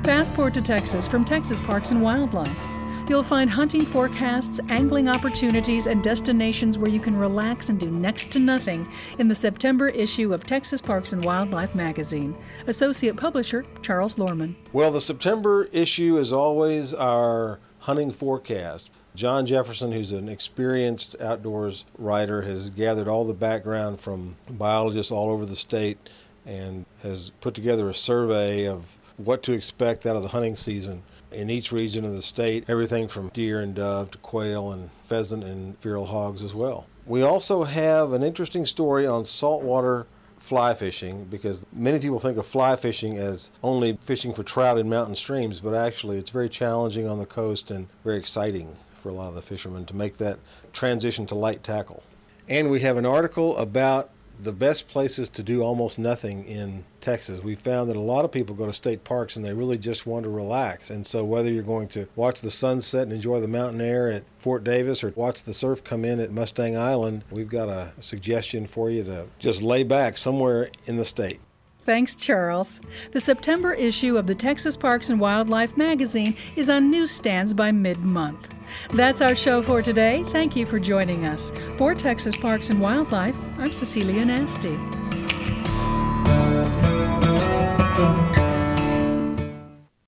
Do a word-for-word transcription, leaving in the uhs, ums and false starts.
Passport to Texas from Texas Parks and Wildlife. You'll find hunting forecasts, angling opportunities, and destinations where you can relax and do next to nothing in the September issue of Texas Parks and Wildlife magazine. Associate publisher, Charles Lorman. Well, the September issue is always our hunting forecast. John Jefferson, who's an experienced outdoors writer, has gathered all the background from biologists all over the state and has put together a survey of what to expect out of the hunting season in each region of the state, everything from deer and dove to quail and pheasant and feral hogs as well. We also have an interesting story on saltwater fly fishing, because many people think of fly fishing as only fishing for trout in mountain streams, but actually it's very challenging on the coast and very exciting for a lot of the fishermen to make that transition to light tackle. And we have an article about the best places to do almost nothing in Texas. We found that a lot of people go to state parks and they really just want to relax. And so whether you're going to watch the sunset and enjoy the mountain air at Fort Davis or watch the surf come in at Mustang Island, we've got a suggestion for you to just lay back somewhere in the state. Thanks, Charles. The September issue of the Texas Parks and Wildlife magazine is on newsstands by mid-month. That's our show for today. Thank you for joining us. For Texas Parks and Wildlife, I'm Cecilia Nasty.